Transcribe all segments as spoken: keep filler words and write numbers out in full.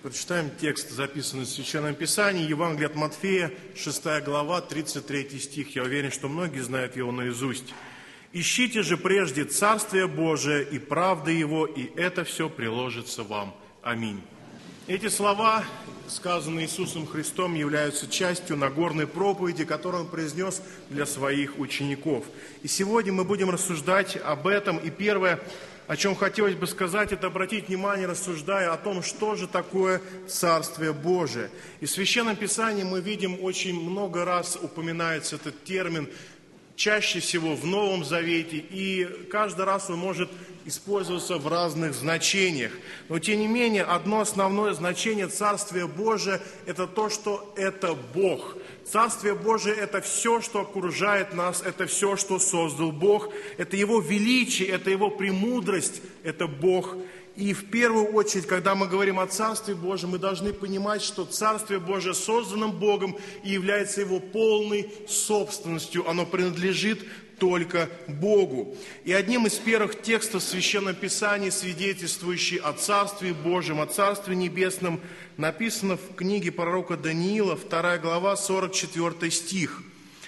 Прочитаем текст, записанный в Священном Писании, Евангелие от Матфея, шестая глава, тридцать третий стих. Я уверен, что многие знают его наизусть. «Ищите же прежде Царствие Божие и правды Его, и это все приложится вам. Аминь». Эти слова, сказанные Иисусом Христом, являются частью Нагорной проповеди, которую Он произнес для Своих учеников. И сегодня мы будем рассуждать об этом. И первое, о чем хотелось бы сказать, это обратить внимание, рассуждая о том, что же такое Царствие Божие. И в Священном Писании мы видим, очень много раз упоминается этот термин, чаще всего в Новом Завете, и каждый раз он может использоваться в разных значениях. Но, тем не менее, одно основное значение Царствия Божия – это то, что это Бог. Царствие Божие – это все, что окружает нас, это все, что создал Бог, это Его величие, это Его премудрость, это Бог. И в первую очередь, когда мы говорим о Царстве Божьем, мы должны понимать, что Царствие Божие создано Богом и является Его полной собственностью. Оно принадлежит только Богу. И одним из первых текстов в Священном Писании, свидетельствующий о Царстве Божьем, о Царстве Небесном, написано в книге пророка Даниила, вторая глава, сорок четвёртый стих.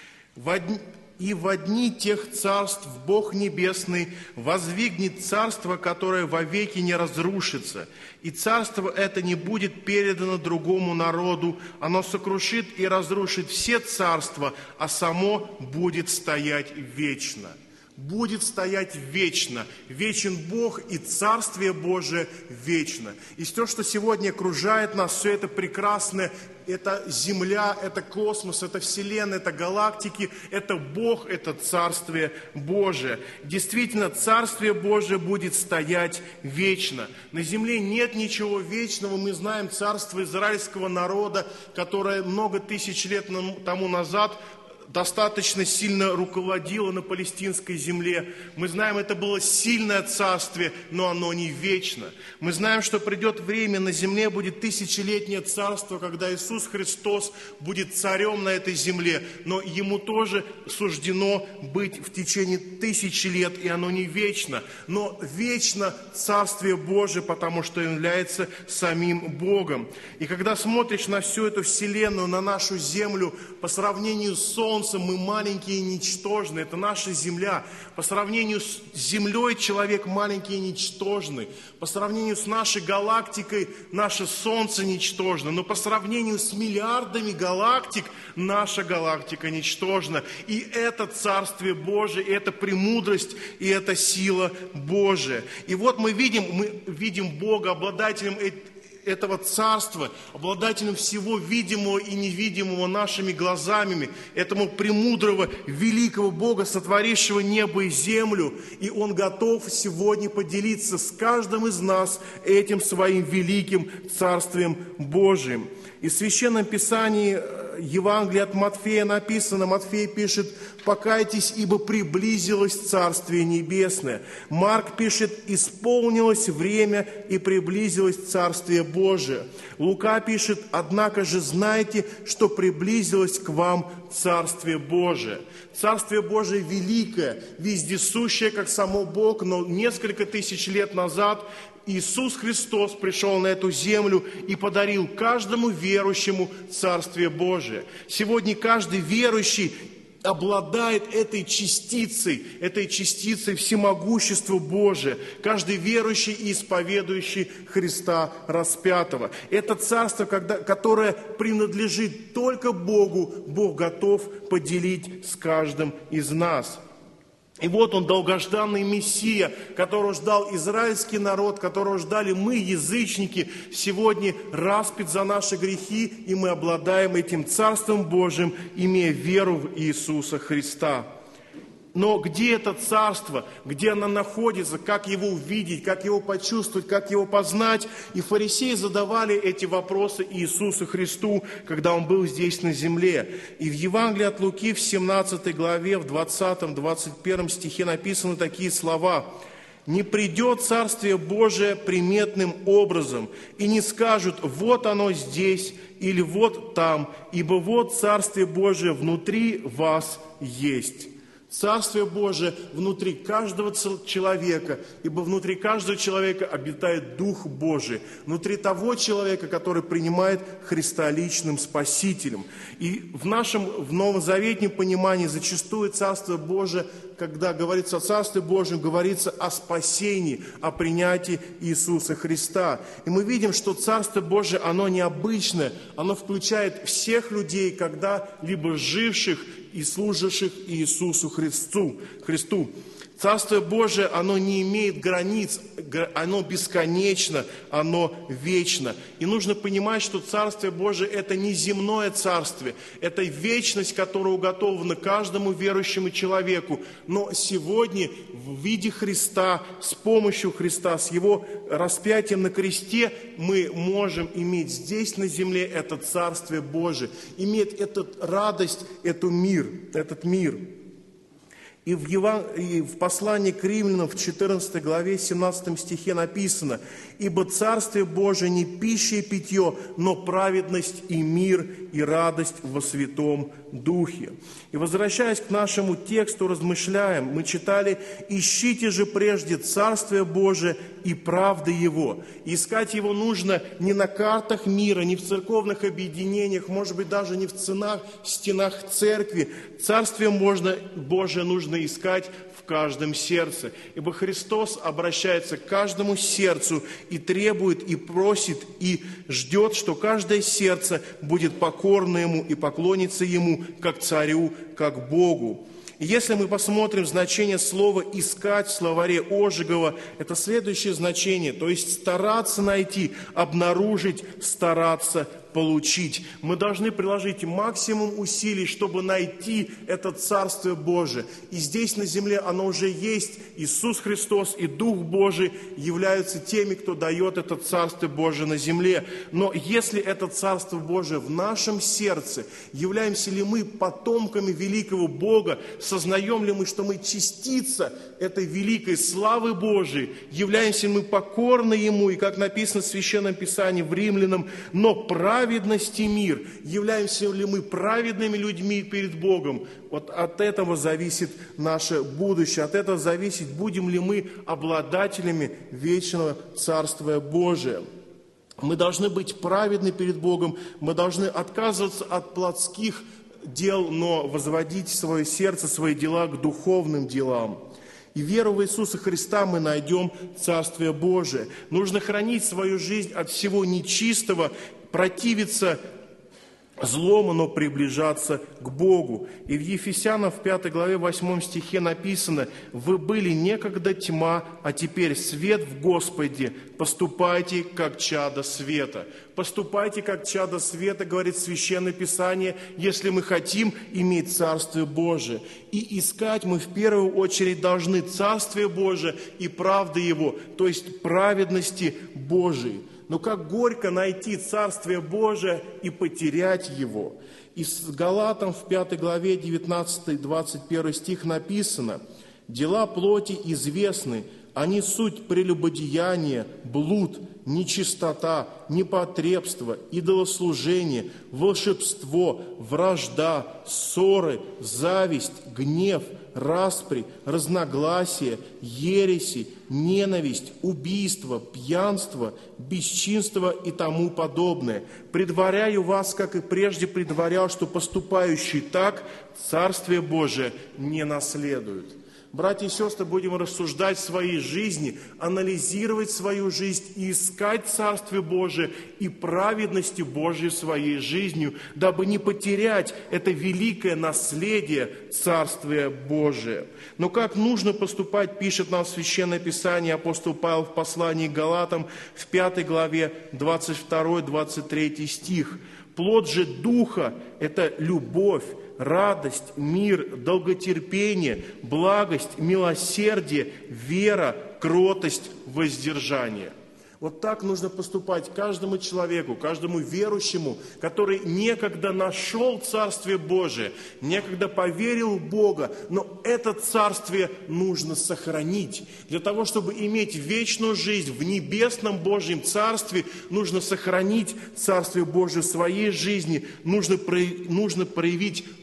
«И во дни тех царств Бог Небесный возвигнет царство, которое вовеки не разрушится, и царство это не будет передано другому народу, оно сокрушит и разрушит все царства, а само будет стоять вечно». Будет стоять вечно. Вечен Бог, и Царствие Божие вечно. И все, что сегодня окружает нас, все это прекрасное, это Земля, это космос, это Вселенная, это галактики, это Бог, это Царствие Божие. Действительно, Царствие Божие будет стоять вечно. На земле нет ничего вечного. Мы знаем царство израильского народа, которое много тысяч лет тому назад достаточно сильно руководило на палестинской земле. Мы знаем, это было сильное царствие, но оно не вечно. Мы знаем, что придет время, на земле будет тысячелетнее царство, когда Иисус Христос будет царем на этой земле, но Ему тоже суждено быть в течение тысячи лет, и оно не вечно. Но вечно Царствие Божие, потому что является самим Богом. И когда смотришь на всю эту вселенную, на нашу землю, по сравнению с Солнцем, мы маленькие и ничтожные, это наша земля. По сравнению с землей человек маленький и ничтожный. По сравнению с нашей галактикой наше Солнце ничтожно. Но по сравнению с миллиардами галактик наша галактика ничтожна. И это Царствие Божие, и это премудрость, и это сила Божия. И вот мы видим, мы видим Бога, обладателем этого царства, обладателем всего видимого и невидимого нашими глазами, этому премудрого, великого Бога, сотворившего небо и землю. И Он готов сегодня поделиться с каждым из нас этим своим великим Царствием Божиим. И в Священном Писании Евангелие от Матфея написано, Матфей пишет: «Покайтесь, ибо приблизилось Царствие Небесное». Марк пишет: «Исполнилось время и приблизилось Царствие Божие». Лука пишет: «Однако же знайте, что приблизилось к вам Царствие Божие». Царствие Божие великое, вездесущее, как само Бог, но несколько тысяч лет назад Иисус Христос пришел на эту землю и подарил каждому верующему Царствие Божие. Сегодня каждый верующий обладает этой частицей, этой частицей всемогущества Божия. Каждый верующий и исповедующий Христа распятого. Это царство, когда, которое принадлежит только Богу, Бог готов поделить с каждым из нас. И вот Он, долгожданный Мессия, которого ждал израильский народ, которого ждали мы, язычники, сегодня распят за наши грехи, и мы обладаем этим Царством Божьим, имея веру в Иисуса Христа. Но где это царство, где оно находится, как его увидеть, как его почувствовать, как его познать? И фарисеи задавали эти вопросы Иисусу Христу, когда Он был здесь на земле. И в Евангелии от Луки в семнадцатой главе, в двадцатом двадцать первом стихе написаны такие слова: «Не придет Царствие Божие приметным образом, и не скажут: вот оно здесь или вот там, ибо вот Царствие Божие внутри вас есть». Царствие Божие внутри каждого человека, ибо внутри каждого человека обитает Дух Божий, внутри того человека, который принимает Христа личным Спасителем. И в нашем в новозаветнем понимании зачастую Царство Божие, когда говорится о Царстве Божьем, говорится о спасении, о принятии Иисуса Христа. И мы видим, что Царство Божие, оно необычное, оно включает всех людей, когда-либо живших и служащих Иисусу Христу. Христу. Царство Божие, оно не имеет границ, оно бесконечно, оно вечно. И нужно понимать, что Царствие Божие – это не земное царствие, это вечность, которая уготована каждому верующему человеку. Но сегодня в виде Христа, с помощью Христа, с Его распятием на кресте, мы можем иметь здесь на земле это Царствие Божие, иметь эту радость, этот мир, этот мир. И в, Еван... и в послании к Римлянам в четырнадцатой главе, семнадцатом стихе написано: «Ибо Царствие Божие не пища и питье, но праведность и мир и радость во Святом Духе». И возвращаясь к нашему тексту, размышляем, мы читали: «Ищите же прежде Царствие Божие и правды Его». Искать Его нужно не на картах мира, не в церковных объединениях, может быть, даже не в ценах, стенах церкви. Царствие можно, Божие нужно искать в каждом сердце. Ибо Христос обращается к каждому сердцу и требует, и просит, и ждет, что каждое сердце будет покорно Ему и поклонится Ему как Царю, как Богу. И если мы посмотрим значение слова «искать» в словаре Ожегова, это следующее значение, то есть стараться найти, обнаружить, стараться получить. Мы должны приложить максимум усилий, чтобы найти это Царствие Божие. И здесь на земле оно уже есть. Иисус Христос и Дух Божий являются теми, кто дает это Царствие Божие на земле. Но если это Царство Божие в нашем сердце, являемся ли мы потомками великого Бога, сознаем ли мы, что мы частица этой великой славы Божией, являемся ли мы покорны Ему, и как написано в Священном Писании в Римлянам: «Но праведность и мир». Являемся ли мы праведными людьми перед Богом? Вот от этого зависит наше будущее, от этого зависит, будем ли мы обладателями вечного Царствия Божия. Мы должны быть праведны перед Богом, мы должны отказываться от плотских дел, но возводить свое сердце, свои дела к духовным делам. И веру в Иисуса Христа мы найдем Царствие Божие. Нужно хранить свою жизнь от всего нечистого, противиться злому, но приближаться к Богу. И в Ефесянам в пятой главе восьмом стихе написано: «Вы были некогда тьма, а теперь свет в Господе. Поступайте, как чада света». Поступайте, как чада света, говорит Священное Писание, если мы хотим иметь Царствие Божие. И искать мы в первую очередь должны Царствие Божие и правды Его, то есть праведности Божией. Но как горько найти Царствие Божие и потерять его. И с Галатам в пятой главе девятнадцатый двадцать первый стих написано: «Дела плоти известны, они суть прелюбодеяние, блуд, нечистота, непотребство, идолослужение, волшебство, вражда, ссоры, зависть, гнев, распри, разногласия, ереси, ненависть, убийство, пьянство, бесчинство и тому подобное. Предваряю вас, как и прежде предварял, что поступающий так Царствие Божие не наследует». Братья и сестры, будем рассуждать в своей жизни, анализировать свою жизнь и искать Царствие Божие и праведности Божьей своей жизнью, дабы не потерять это великое наследие Царствия Божия. Но как нужно поступать, пишет нам Священное Писание апостол Павел в послании к Галатам в пятой главе двадцать второй двадцать третий стих. «Плод же Духа – это любовь, радость, мир, долготерпение, благость, милосердие, вера, кротость, воздержание». Вот так нужно поступать каждому человеку, каждому верующему, который некогда нашел Царствие Божие, некогда поверил в Бога, но это Царствие нужно сохранить. Для того, чтобы иметь вечную жизнь в небесном Божьем Царстве, нужно сохранить Царствие Божие в своей жизни, нужно, нужно проявить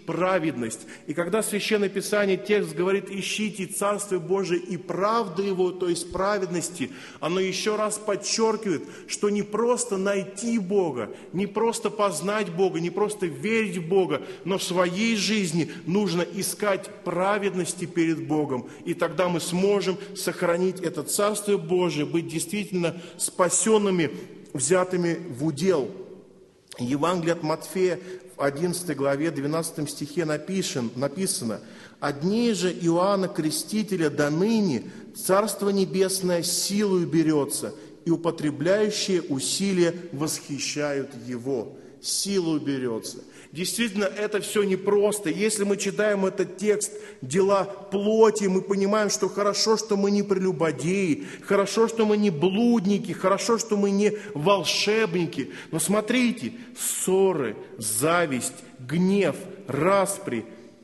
праведность. И когда Священное Писание, текст говорит, ищите Царствие Божие и правды Его, то есть праведности, оно еще раз подчеркивает, что не просто найти Бога, не просто познать Бога, не просто верить в Бога, но в своей жизни нужно искать праведности перед Богом. И тогда мы сможем сохранить это Царствие Божие, быть действительно спасенными, взятыми в удел. Евангелие от Матфея в одиннадцатой главе, двенадцатом стихе напишем, написано: «От дней же Иоанна Крестителя до ныне Царство Небесное силою берется, и употребляющие усилия восхищают его». Силою берется. Действительно, это все непросто. Если мы читаем этот текст «дела плоти», мы понимаем, что хорошо, что мы не прелюбодеи, хорошо, что мы не блудники, хорошо, что мы не волшебники. Но смотрите, ссоры, зависть, гнев, распри,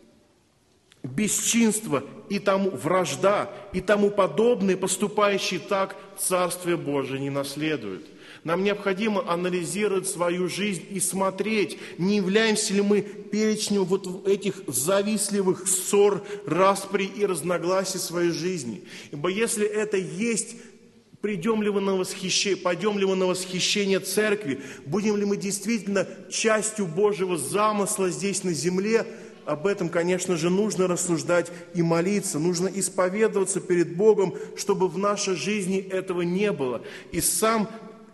бесчинство и тому вражда и тому подобное, поступающие так, Царствие Божие не наследуют. Нам необходимо анализировать свою жизнь и смотреть, не являемся ли мы перечнем вот этих завистливых ссор, распри и разногласий в своей жизни. Ибо если это есть, придем ли мы на восхищение, пойдем ли мы на восхищение церкви, будем ли мы действительно частью Божьего замысла здесь на земле, об этом, конечно же, нужно рассуждать и молиться, нужно исповедоваться перед Богом, чтобы в нашей жизни этого не было. И сам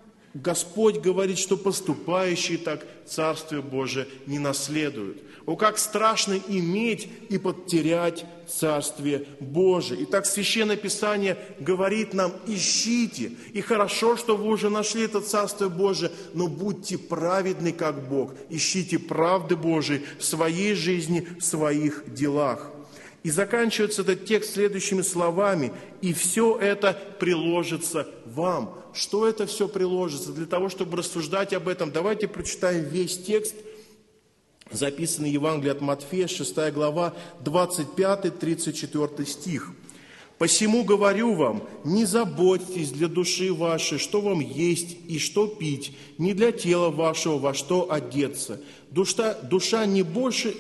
Господь говорит, что поступающие так Царствие Божие не наследуют. О, как страшно иметь и потерять Царствие Божие. Итак, Священное Писание говорит нам: ищите, и хорошо, что вы уже нашли это Царствие Божие, но будьте праведны, как Бог. Ищите правды Божией в своей жизни, в своих делах. И заканчивается этот текст следующими словами: «И все это приложится вам». Что это все приложится? Для того, чтобы рассуждать об этом, давайте прочитаем весь текст, записанный в Евангелии от Матфея, шестая глава, двадцать пятый — тридцать четвёртый стих. «Посему говорю вам, не заботьтесь для души вашей, что вам есть и что пить, не для тела вашего, во что одеться. Душа, душа не больше...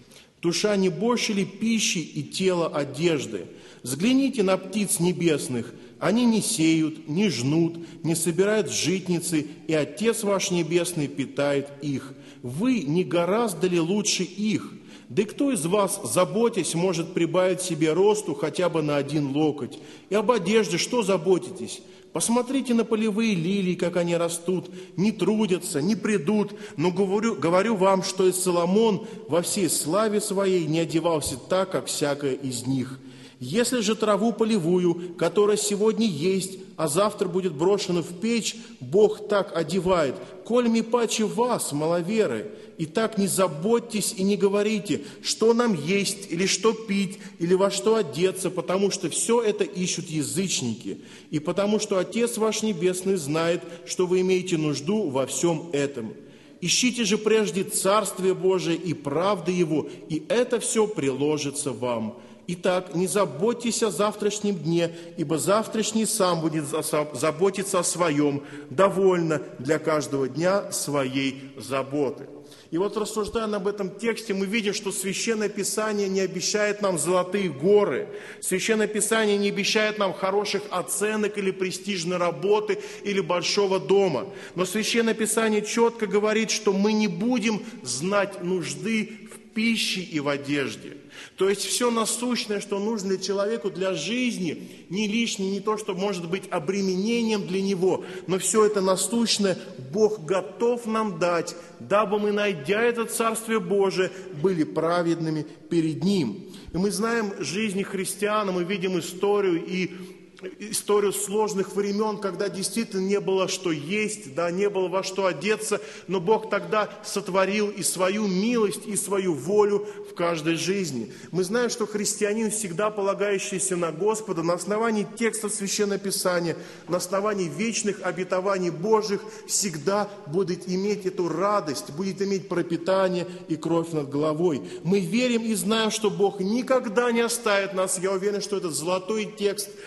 Душа не больше ли пищи и тело одежды? Взгляните на птиц небесных. Они не сеют, не жнут, не собирают в житницы, и Отец ваш Небесный питает их. Вы не гораздо ли лучше их? Да и кто из вас, заботясь, может прибавить себе росту хотя бы на один локоть? И об одежде что заботитесь? Посмотрите на полевые лилии, как они растут, не трудятся, не придут, но говорю, говорю вам, что и Соломон во всей славе своей не одевался так, как всякая из них. Если же траву полевую, которая сегодня есть, а завтра будет брошена в печь, Бог так одевает, коль ми паче вас, маловеры. И так не заботьтесь и не говорите, что нам есть, или что пить, или во что одеться, потому что все это ищут язычники, и потому что Отец ваш Небесный знает, что вы имеете нужду во всем этом. Ищите же прежде Царствие Божие и правды Его, и это все приложится вам. Итак, не заботьтесь о завтрашнем дне, ибо завтрашний сам будет заботиться о своем, довольно для каждого дня своей заботы». И вот рассуждая об этом тексте, мы видим, что Священное Писание не обещает нам золотые горы. Священное Писание не обещает нам хороших оценок или престижной работы, или большого дома. Но Священное Писание четко говорит, что мы не будем знать нужды в пище и в одежде. То есть все насущное, что нужно для человеку, для жизни, не лишнее, не то, что может быть обременением для него, но все это насущное Бог готов нам дать, дабы мы, найдя это Царствие Божие, были праведными перед Ним. И мы знаем жизни христиан, мы видим историю и историю сложных времен, когда действительно не было что есть, да, не было во что одеться, но Бог тогда сотворил и свою милость, и свою волю в каждой жизни. Мы знаем, что христианин, всегда полагающийся на Господа, на основании текстов Священного Писания, на основании вечных обетований Божьих, всегда будет иметь эту радость, будет иметь пропитание и кровь над головой. Мы верим и знаем, что Бог никогда не оставит нас. Я уверен, что этот золотой текст, золотой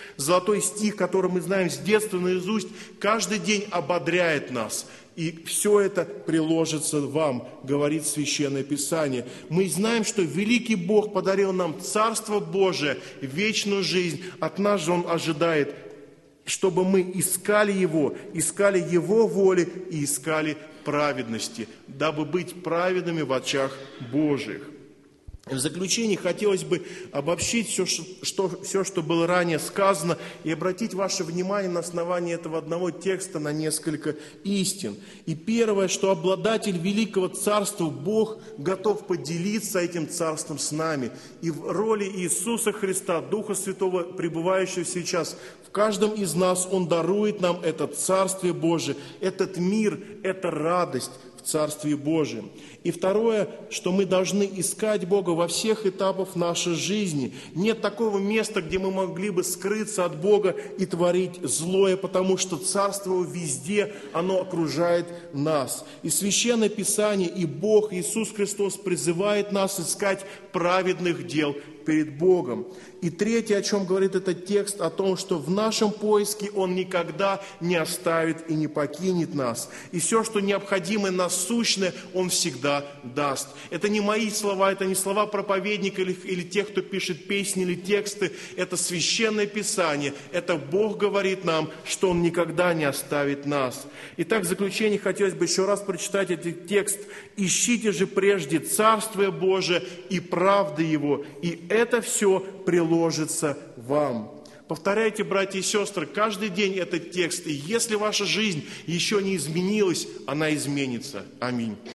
золотой стих, который мы знаем с детства наизусть, каждый день ободряет нас. И все это приложится вам, говорит Священное Писание. Мы знаем, что великий Бог подарил нам Царство Божие, вечную жизнь. От нас же Он ожидает, чтобы мы искали Его, искали Его воли и искали праведности, дабы быть праведными в очах Божьих. В заключение хотелось бы обобщить все что, все, что было ранее сказано, и обратить ваше внимание на основании этого одного текста на несколько истин. И первое, что обладатель великого царства Бог готов поделиться этим царством с нами. И в роли Иисуса Христа, Духа Святого, пребывающего сейчас в каждом из нас, Он дарует нам это Царствие Божие, этот мир, эту радость в Царстве Божьем. И второе, что мы должны искать Бога во всех этапах нашей жизни. Нет такого места, где мы могли бы скрыться от Бога и творить злое, потому что Царство Его везде, оно окружает нас. И Священное Писание, и Бог, Иисус Христос призывает нас искать праведных дел перед Богом. И третье, о чем говорит этот текст, о том, что в нашем поиске Он никогда не оставит и не покинет нас. И все, что необходимо, насущное, Он всегда даст. Это не мои слова, это не слова проповедника или, или тех, кто пишет песни или тексты. Это Священное Писание. Это Бог говорит нам, что Он никогда не оставит нас. Итак, в заключение хотелось бы еще раз прочитать этот текст. «Ищите же прежде Царствие Божие и правды Его, и это все приложится вам». Повторяйте, братья и сестры, каждый день этот текст. И если ваша жизнь еще не изменилась, она изменится. Аминь.